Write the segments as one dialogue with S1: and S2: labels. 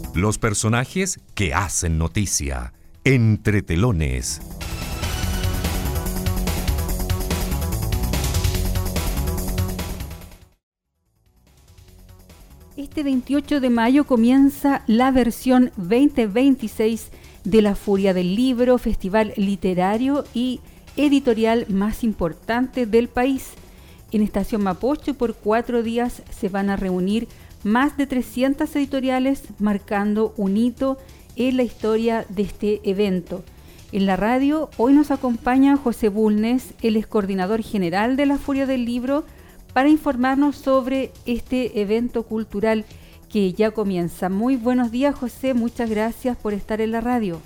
S1: Los personajes que hacen noticia. Entre telones.
S2: Este 28 de mayo comienza la versión 2026 de La Furia del Libro, festival literario y editorial más importante del país. En Estación Mapocho por 4 días se van a reunir más de 300 editoriales, marcando un hito en la historia de este evento. En la radio hoy nos acompaña José Bulnes, él es coordinador general de La Furia del Libro, para informarnos sobre este evento cultural que ya comienza. Muy buenos días, José, muchas gracias por estar en la radio.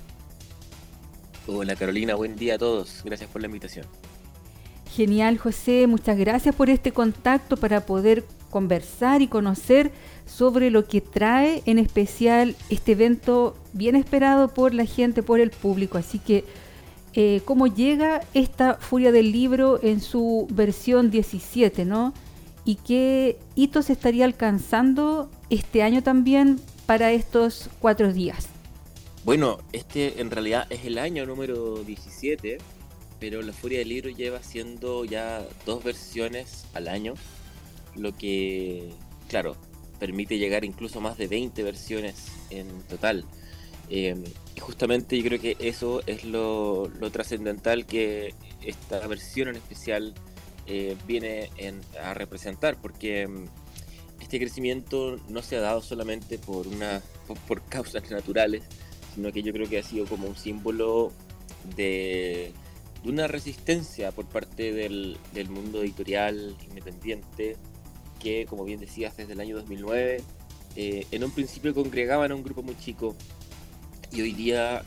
S3: Hola Carolina, buen día a todos, gracias por la invitación.
S2: Genial, José, muchas gracias por este contacto para poder conversar y conocer sobre lo que trae en especial este evento bien esperado por la gente, por el público. Así que, ¿cómo llega esta Furia del Libro en su versión 17, ¿no? ¿Y qué hitos estaría alcanzando este año también para estos 4 días?
S3: Bueno, este en realidad es el año número 17, pero la Furia del Libro lleva haciendo ya 2 versiones al año, lo que, claro, permite llegar incluso más de 20 versiones en total. Y justamente yo creo que eso es lo trascendental que esta versión en especial viene a representar, porque este crecimiento no se ha dado solamente por causas naturales, sino que yo creo que ha sido como un símbolo de una resistencia por parte del mundo editorial independiente, que, como bien decías, desde el año 2009 en un principio congregaban a un grupo muy chico, y hoy día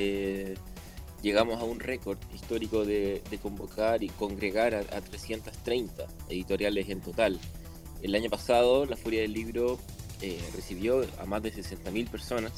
S3: llegamos a un récord histórico de convocar y congregar a 330 editoriales en total. El año pasado la Furia del Libro recibió a más de 60.000 personas,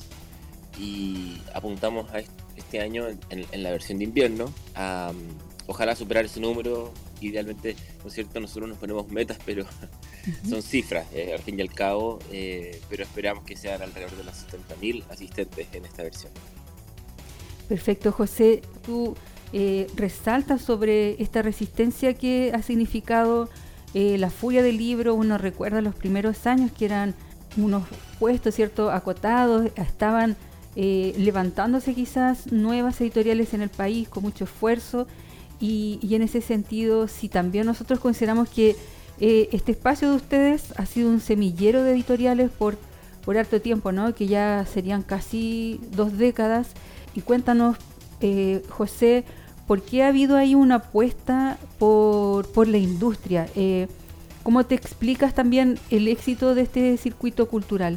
S3: y apuntamos a este año en la versión de invierno a ojalá superar ese número. Idealmente, ¿no es cierto? Nosotros nos ponemos metas, pero son cifras al fin y al cabo, pero esperamos que sean alrededor de los 70.000 asistentes en esta versión.
S2: Perfecto, José. Tú resaltas sobre esta resistencia que ha significado la Furia del Libro. Uno recuerda los primeros años que eran unos puestos, ¿cierto?, acotados, estaban levantándose quizás nuevas editoriales en el país con mucho esfuerzo, y en ese sentido, si también nosotros consideramos que este espacio de ustedes ha sido un semillero de editoriales por harto tiempo, ¿no?, que ya serían casi 2 décadas. Y cuéntanos, José, ¿por qué ha habido ahí una apuesta por la industria? ¿Cómo te explicas también el éxito de este circuito cultural?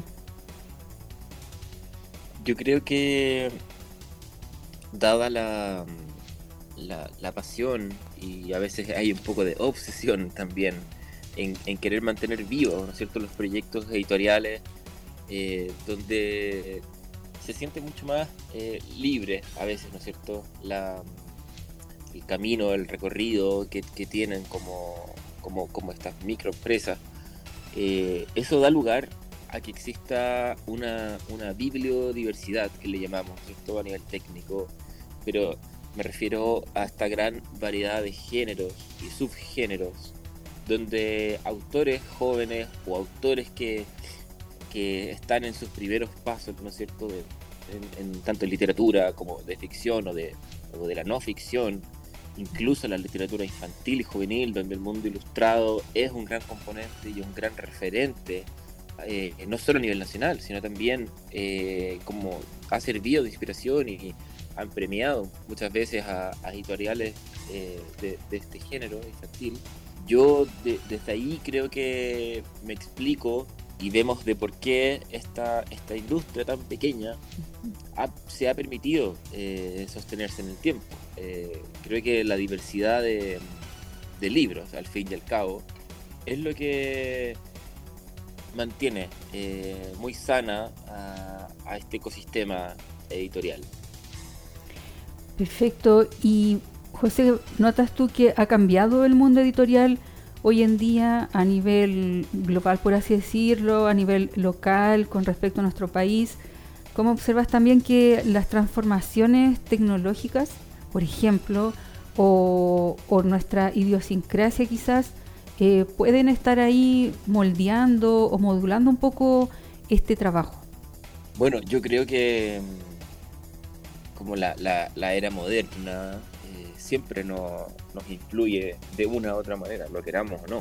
S3: Yo creo que, dada la pasión, y a veces hay un poco de obsesión también en querer mantener vivos, ¿no es cierto?, los proyectos editoriales, donde se siente mucho más libre a veces, ¿no es cierto?, el camino, el recorrido que tienen como estas microempresas. Eso da lugar a que exista una bibliodiversidad, que le llamamos, ¿cierto?, a nivel técnico, pero me refiero a esta gran variedad de géneros y subgéneros, donde autores jóvenes o autores que están en sus primeros pasos, ¿no es cierto?, en tanto en literatura como de ficción o de la no ficción, incluso la literatura infantil y juvenil, donde el mundo ilustrado es un gran componente y un gran referente, no solo a nivel nacional, sino también como ha servido de inspiración y han premiado muchas veces a editoriales de este género infantil. Yo desde ahí creo que me explico y vemos de por qué esta industria tan pequeña se ha permitido sostenerse en el tiempo. Creo que la diversidad de libros, al fin y al cabo, es lo que mantiene muy sana a este ecosistema editorial.
S2: Perfecto. Y José, ¿notas tú que ha cambiado el mundo editorial hoy en día a nivel global, por así decirlo, a nivel local con respecto a nuestro país? ¿Cómo observas también que las transformaciones tecnológicas, por ejemplo, o nuestra idiosincrasia quizás, pueden estar ahí moldeando o modulando un poco este trabajo?
S3: Bueno, yo creo que como la era moderna siempre nos influye de una u otra manera, lo queramos o no.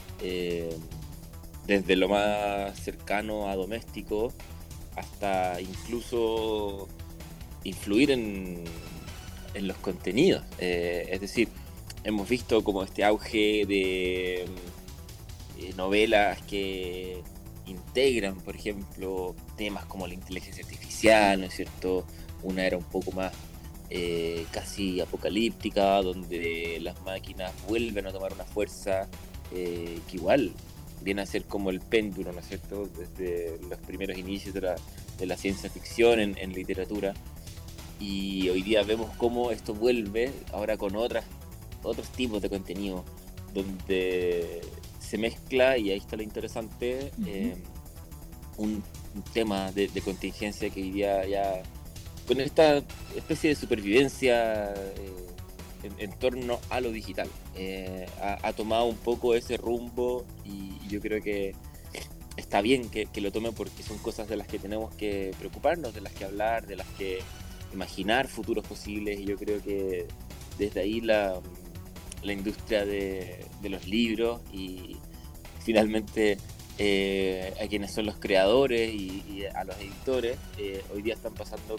S3: Desde lo más cercano a doméstico hasta incluso influir en los contenidos. Es decir, hemos visto como este auge de novelas que integran, por ejemplo, temas como la inteligencia artificial, ¿no es cierto? Una era un poco más casi apocalíptica, donde las máquinas vuelven a tomar una fuerza que igual viene a ser como el péndulo, ¿no es cierto? Desde los primeros inicios de la ciencia ficción en literatura. Y hoy día vemos cómo esto vuelve ahora con otros tipos de contenido, donde se mezcla, y ahí está lo interesante, un tema de contingencia que hoy día ya, con esta especie de supervivencia en torno a lo digital, ha tomado un poco ese rumbo, y yo creo que está bien que lo tome, porque son cosas de las que tenemos que preocuparnos, de las que hablar, de las que imaginar futuros posibles. Y yo creo que desde ahí la industria de los libros, y finalmente a quienes son los creadores y a los editores, hoy día están pasando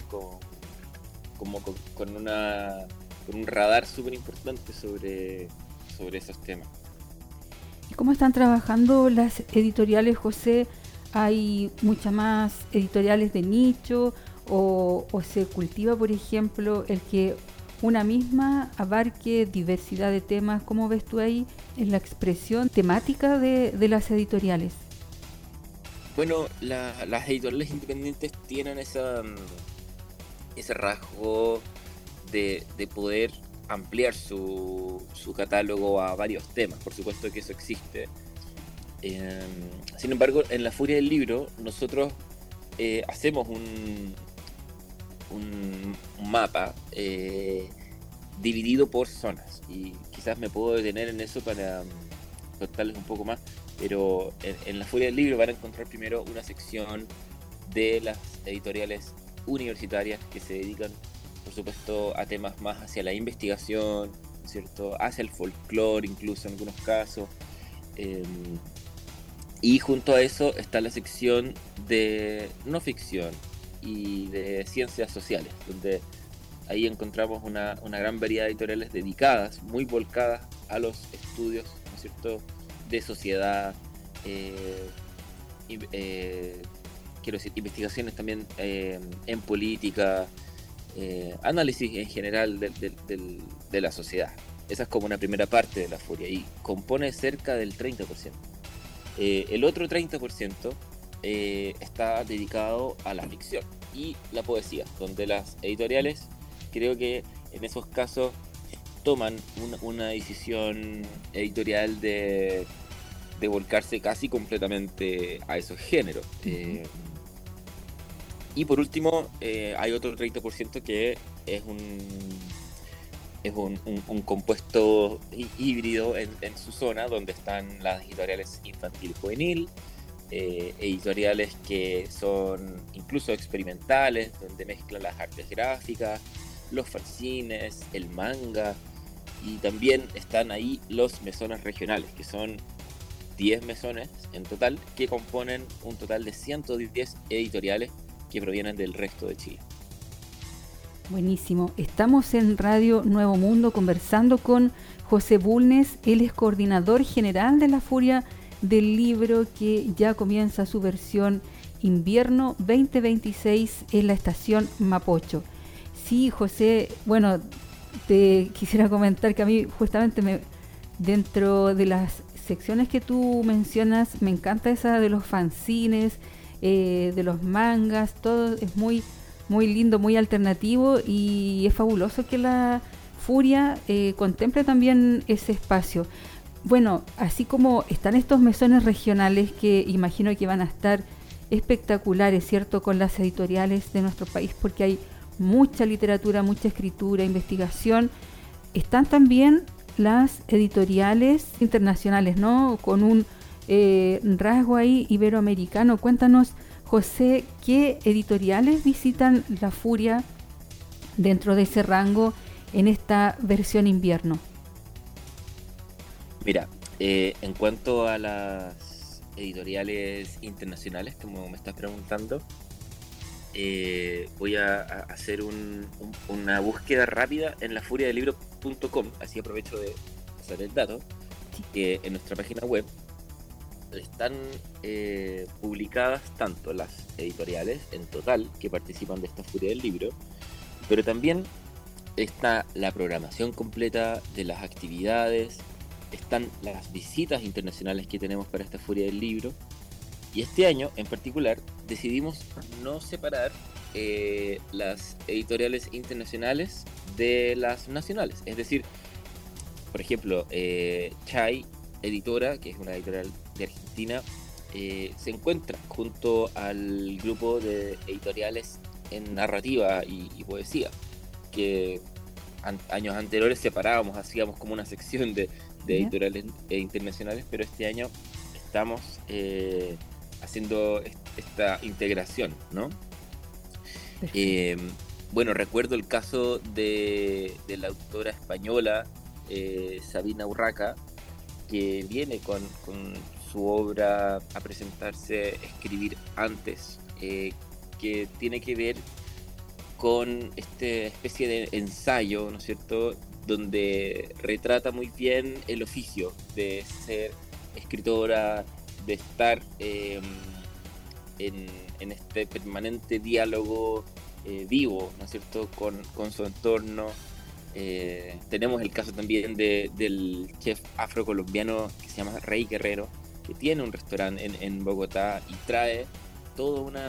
S3: con un radar súper importante sobre esos temas.
S2: ¿Y cómo están trabajando las editoriales, José? ¿Hay muchas más editoriales de nicho o se cultiva, por ejemplo, el que una misma abarque diversidad de temas? ¿Cómo ves tú ahí en la expresión temática de las editoriales?
S3: Bueno, las editoriales independientes tienen ese rasgo de poder ampliar su catálogo a varios temas. Por supuesto que eso existe. Sin embargo, en La Furia del Libro nosotros hacemos un mapa dividido por zonas, y quizás me puedo detener en eso para contarles un poco más. Pero en La Furia del Libro van a encontrar primero una sección de las editoriales universitarias que se dedican, por supuesto, a temas más hacia la investigación, ¿cierto? Hacia el folclore, incluso en algunos casos. Y junto a eso está la sección de no ficción y de ciencias sociales, donde ahí encontramos una gran variedad de editoriales dedicadas, muy volcadas a los estudios, ¿no es cierto?, de sociedad, quiero decir, investigaciones también en política, análisis en general de la sociedad. Esa es como una primera parte de La Furia, y compone cerca del 30%. El otro 30% está dedicado a la ficción y la poesía, donde las editoriales, creo que en esos casos, toman una decisión editorial de volcarse casi completamente a esos géneros. Y por último, hay otro 30% que es un compuesto híbrido en su zona, donde están las editoriales infantil y juvenil, editoriales que son incluso experimentales, donde mezclan las artes gráficas, los fanzines, el manga, y también están ahí los mesones regionales, que son 10 mesones en total, que componen un total de 110 editoriales que provienen del resto de Chile.
S2: Buenísimo. Estamos en Radio Nuevo Mundo conversando con José Bulnes. Él es coordinador general de La Furia del Libro, que ya comienza su versión invierno 2026 en la estación Mapocho. Sí, José, bueno, te quisiera comentar que a mí justamente dentro de las secciones que tú mencionas, me encanta esa de los fanzines, de los mangas, todo es muy lindo, muy alternativo, y es fabuloso que La Furia contemple también ese espacio. Bueno, así como están estos mesones regionales que imagino que van a estar espectaculares, ¿cierto?, con las editoriales de nuestro país, porque hay mucha literatura, mucha escritura, investigación. Están también las editoriales internacionales, ¿no?, con un rasgo ahí iberoamericano. Cuéntanos, José, ¿qué editoriales visitan La Furia dentro de ese rango en esta versión invierno?
S3: Mira, en cuanto a las editoriales internacionales, como me estás preguntando, voy a hacer una búsqueda rápida en lafuriadelibro.com, así aprovecho de pasar el dato, que en nuestra página web están publicadas tanto las editoriales en total que participan de esta Furia del Libro, pero también está la programación completa de las actividades, están las visitas internacionales que tenemos para esta Furia del Libro, y este año en particular decidimos no separar las editoriales internacionales de las nacionales. Es decir, por ejemplo, Chai Editora, que es una editorial de Argentina, se encuentra junto al grupo de editoriales en narrativa y poesía, que años anteriores separábamos, hacíamos como una sección de editoriales internacionales, pero este año estamos haciendo esta integración, ¿no? Bueno, recuerdo el caso de la autora española Sabina Urraca, que viene con su obra a presentarse Escribir Antes, que tiene que ver con esta especie de ensayo, ¿no es cierto?, donde retrata muy bien el oficio de ser escritora, de estar en este permanente diálogo vivo, ¿no es cierto?, con su entorno. Tenemos el caso también del chef afrocolombiano que se llama Rey Guerrero, que tiene un restaurante en Bogotá y trae todo un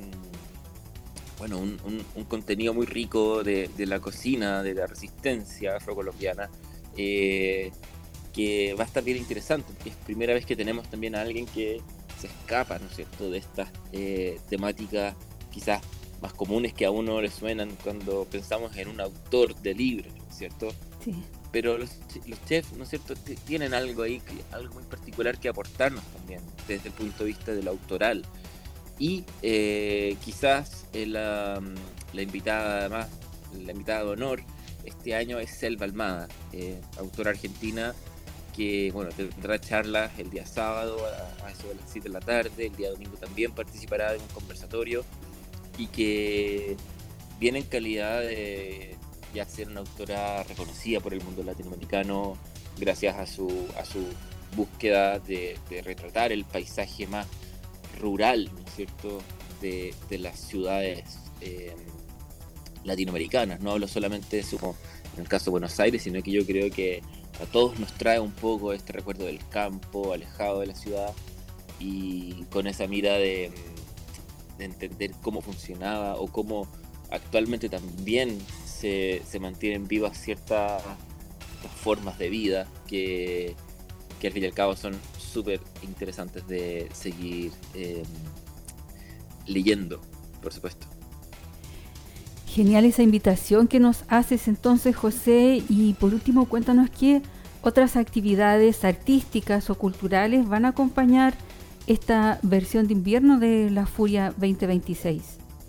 S3: contenido muy rico de la cocina, de la resistencia afrocolombiana, que va a estar bien interesante, porque es primera vez que tenemos también a alguien que se escapa, ¿no es cierto?, de estas temáticas quizás más comunes que a uno le suenan cuando pensamos en un autor de libros, ¿no es cierto?
S2: Sí.
S3: Pero los chefs, ¿no es cierto?, tienen algo ahí, algo muy particular que aportarnos también desde el punto de vista de lo autoral. Y quizás la invitada de honor este año es Selva Almada, autora argentina, que bueno, tendrá charlas el día sábado a eso de las 7 de la tarde, el día domingo también participará en un conversatorio, y que viene en calidad de ya ser una autora reconocida por el mundo latinoamericano gracias a su búsqueda de retratar el paisaje más rural, ¿no es cierto?, de las ciudades latinoamericanas. No hablo solamente de en el caso de Buenos Aires, sino que yo creo que a todos nos trae un poco este recuerdo del campo, alejado de la ciudad, y con esa mira de entender cómo funcionaba o cómo actualmente también se mantienen vivas ciertas formas de vida que al fin y al cabo son súper interesantes de seguir leyendo, por supuesto.
S2: Genial esa invitación que nos haces entonces, José, y por último cuéntanos qué otras actividades artísticas o culturales van a acompañar esta versión de invierno de La Furia 2026.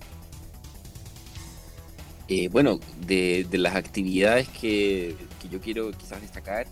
S3: Bueno, de las actividades que yo quiero quizás destacar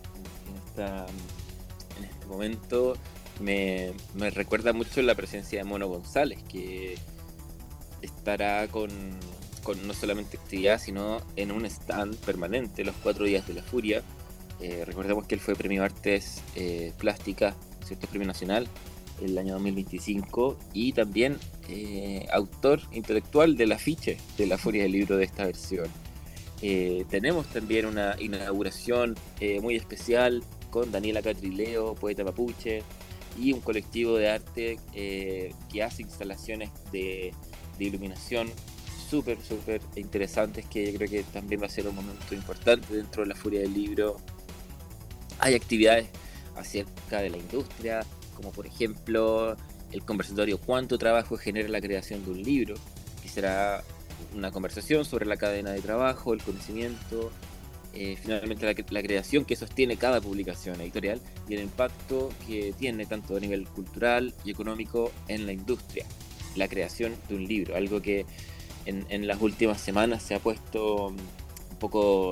S3: en este momento, me recuerda mucho la presencia de Mono González, que estará con no solamente actividad, sino en un stand permanente los 4 días de La Furia. Recordemos que él fue premio Artes Plásticas, ¿cierto?, premio nacional el año 2025, y también autor intelectual del afiche de La Furia del Libro de esta versión. Tenemos también una inauguración muy especial con Daniela Catrileo, poeta mapuche, y un colectivo de arte que hace instalaciones de iluminación súper interesantes, que yo creo que también va a ser un momento importante dentro de La Furia del Libro. Hay actividades acerca de la industria, como por ejemplo el conversatorio ¿Cuánto trabajo genera la creación de un libro?, que será una conversación sobre la cadena de trabajo, el conocimiento, finalmente la creación que sostiene cada publicación editorial y el impacto que tiene tanto a nivel cultural y económico en la industria, la creación de un libro, algo que en las últimas semanas se ha puesto un poco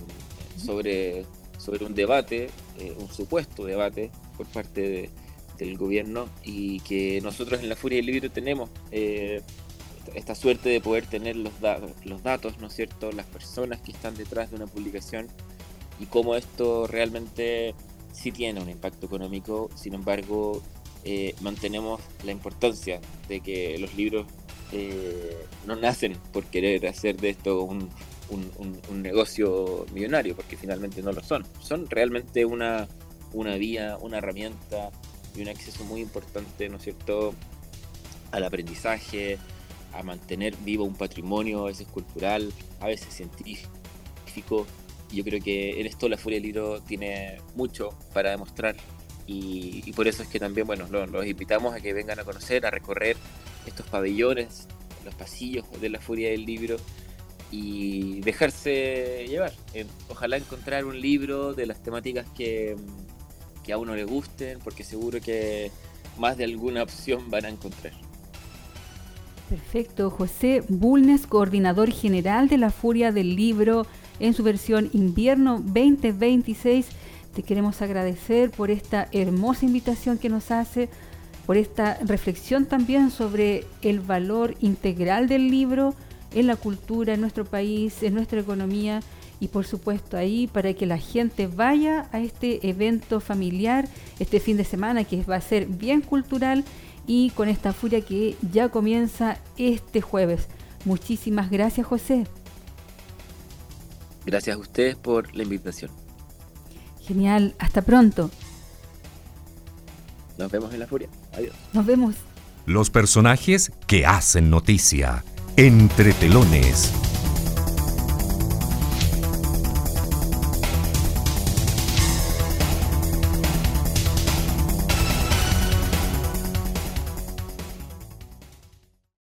S3: sobre un debate, un supuesto debate por parte del gobierno, y que nosotros en la Furia del Libro tenemos esta suerte de poder tener los datos, ¿no es cierto?, las personas que están detrás de una publicación y cómo esto realmente sí tiene un impacto económico. Sin embargo, mantenemos la importancia de que los libros no nacen por querer hacer de esto un negocio millonario, porque finalmente no lo son. Son realmente una vía, una herramienta y un acceso muy importante, ¿no es cierto?, al aprendizaje, a mantener vivo un patrimonio, a veces cultural, a veces científico. Y yo creo que en esto la Furia del Libro tiene mucho para demostrar, y por eso es que también, bueno, los invitamos a que vengan a conocer, a recorrer estos pabellones, los pasillos de la Furia del Libro y dejarse llevar. Ojalá encontrar un libro de las temáticas que a uno le gusten, porque seguro que más de alguna opción van a encontrar.
S2: Perfecto. José Bulnes, coordinador general de la Furia del Libro en su versión invierno 2026. Te queremos agradecer por esta hermosa invitación que nos hace, por esta reflexión también sobre el valor integral del libro en la cultura, en nuestro país, en nuestra economía, y por supuesto ahí para que la gente vaya a este evento familiar este fin de semana, que va a ser bien cultural, y con esta Furia que ya comienza este jueves. Muchísimas gracias, José.
S3: Gracias a ustedes por la invitación.
S2: Genial, hasta pronto.
S3: Nos vemos en la Furia. Adiós.
S2: Nos vemos.
S1: Los personajes que hacen noticia. Entre telones.